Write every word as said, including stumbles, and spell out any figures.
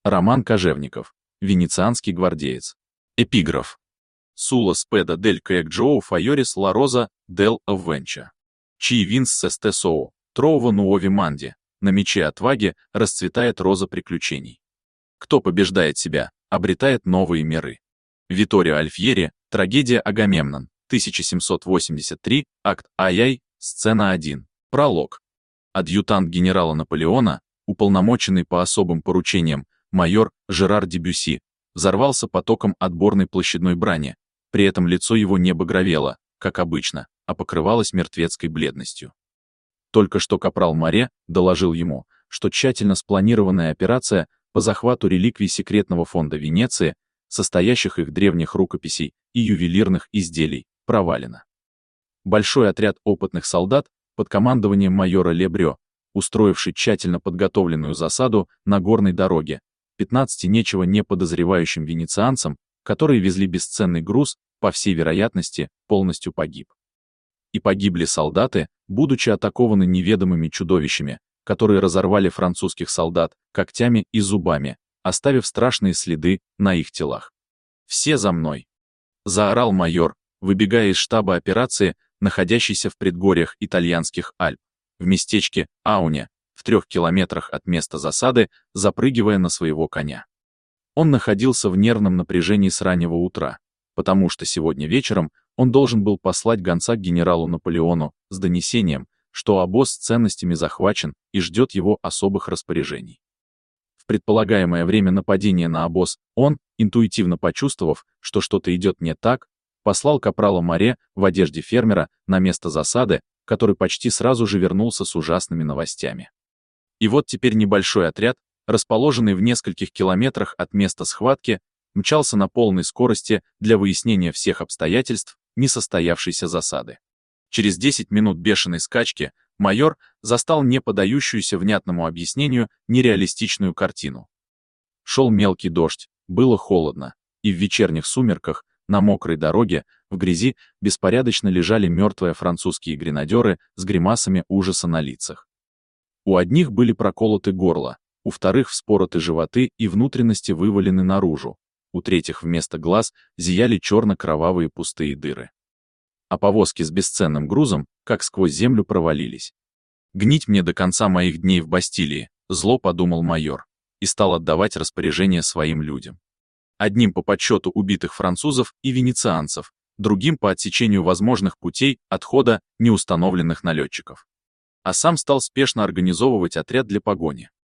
Роман Кожевников. Венецианский гвардеец. Эпиграф. Сула спеда дель кэкджоу файорис ла роза дел аввенча. Чи винс сесте соу, троува нуови манди. На мече отваги расцветает роза приключений. Кто побеждает себя, обретает новые миры. Витторио Альфьери, трагедия Агамемнон, тысяча семьсот восемьдесят три, акт Ай-Яй, сцена один. Пролог. Адъютант генерала Наполеона, уполномоченный по особым поручениям, майор Жерар Дебюсси, взорвался потоком отборной площадной брани, при этом лицо его не багровело, как обычно, а покрывалось мертвецкой бледностью. Только что капрал Море доложил ему, что тщательно спланированная операция по захвату реликвий секретного фонда Венеции, состоящих их древних рукописей и ювелирных изделий, провалена. Большой отряд опытных солдат под командованием майора Лебрё, устроивший тщательно подготовленную засаду на горной дороге, пятнадцати ничего не подозревающим венецианцам, которые везли бесценный груз, по всей вероятности, полностью погиб. И погибли солдаты, будучи атакованы неведомыми чудовищами, которые разорвали французских солдат когтями и зубами, оставив страшные следы на их телах. «Все за мной!» — заорал майор, выбегая из штаба операции, находящейся в предгорьях итальянских Альп, в местечке Ауне, в трех километрах от места засады, запрыгивая на своего коня. Он находился в нервном напряжении с раннего утра, потому что сегодня вечером он должен был послать гонца к генералу Наполеону с донесением, что обоз с ценностями захвачен и ждет его особых распоряжений. В предполагаемое время нападения на обоз он, интуитивно почувствовав, что что-то идет не так, послал капрала Море в одежде фермера на место засады, который почти сразу же вернулся с ужасными новостями. И вот теперь небольшой отряд, расположенный в нескольких километрах от места схватки, мчался на полной скорости для выяснения всех обстоятельств несостоявшейся засады. Через десять минут бешеной скачки майор застал не подающуюся внятному объяснению нереалистичную картину. Шел мелкий дождь, было холодно, и в вечерних сумерках на мокрой дороге, в грязи, беспорядочно лежали мертвые французские гренадеры с гримасами ужаса на лицах. У одних были проколоты горла, у вторых вспороты животы и внутренности вывалены наружу, у третьих вместо глаз зияли черно-кровавые пустые дыры. А повозки с бесценным грузом, как сквозь землю, провалились. «Гнить мне до конца моих дней в Бастилии», — зло подумал майор, и стал отдавать распоряжения своим людям. Одним по подсчету убитых французов и венецианцев, другим по отсечению возможных путей отхода неустановленных налетчиков. А сам стал спешно организовывать отряд для погони.